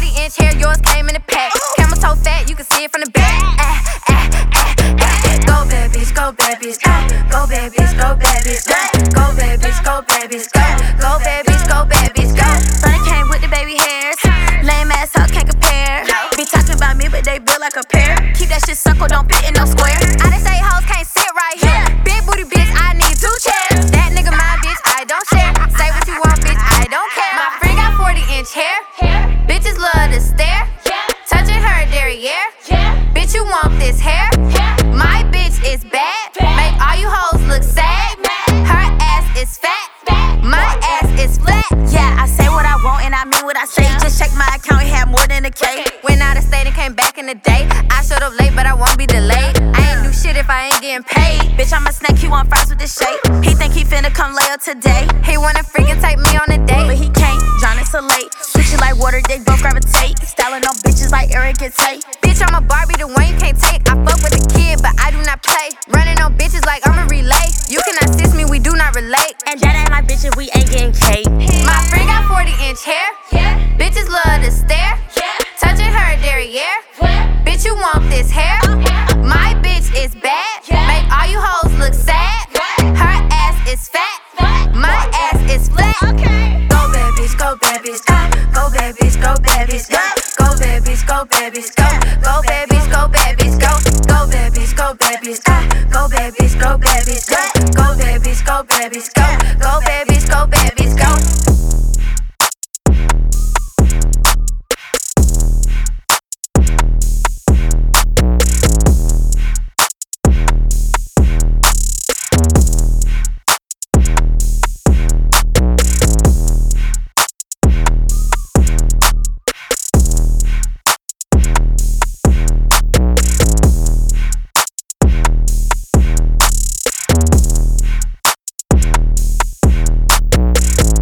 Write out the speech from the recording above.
40-inch hair, yours came in a pack. Camera so fat, you can see it from the back. Go bad bitch, go bad bitch, go. Go bad bitch, go bad bitch, go. Go bad bitch, go bad bitch, go. Go bad bitch, go bad bitch, go. Sonny came with the baby hairs. Lame ass hoes can't compare. Be talking about me, but they built like a pair. Keep that shit circle, don't fit in no square. I done say hoes can't sit right here. Big booty bitch, I need 2 chairs. That nigga my bitch, I don't share. Say what you want, bitch, I don't care. My friend got 40-inch hair. Bitches love to stare. Touching her derriere. Bitch, you want this hair? My bitch is bad. Make all you hoes look sad. Her ass is fat. My ass is flat. Yeah, I say what I want and I mean what I say. Just check my account, it had more than a K. Went out of state and came back in the day. I showed up late, but I won't be delayed. I ain't do shit if I ain't getting paid. Bitch, I'm a snack, he want fries with this shake. He think he finna come lay up today. He wanna freaking take me on a date, but he can't. John is so late. Switch it like water, they both gravitate. Styling on bitches like Eric and Tate. Bitch, I'm a Barbie, the one you can't take. I fuck with a kid, but I do not play. Running on bitches like I'm a relay. You can assist me, we do not relate. And that ain't my bitch if we ain't getting cake. My friend got 40-inch hair. Bitches love to stare. Touching her derriere. Bitch, you want this hair? My bitch is bad. Make all you hoes look sad. Her ass is fat. My ass is flat. Go bad bitch, go bad bitch, go. Go bad bitch, go bad bitch, go. Go bad bitch, go bad bitch, go. Go bad bitch, go bad bitch, go. Go bad bitch, go bad bitch, go. Go bad bitch, go bad bitch, go. Go bad bitch, go bad bitch, go.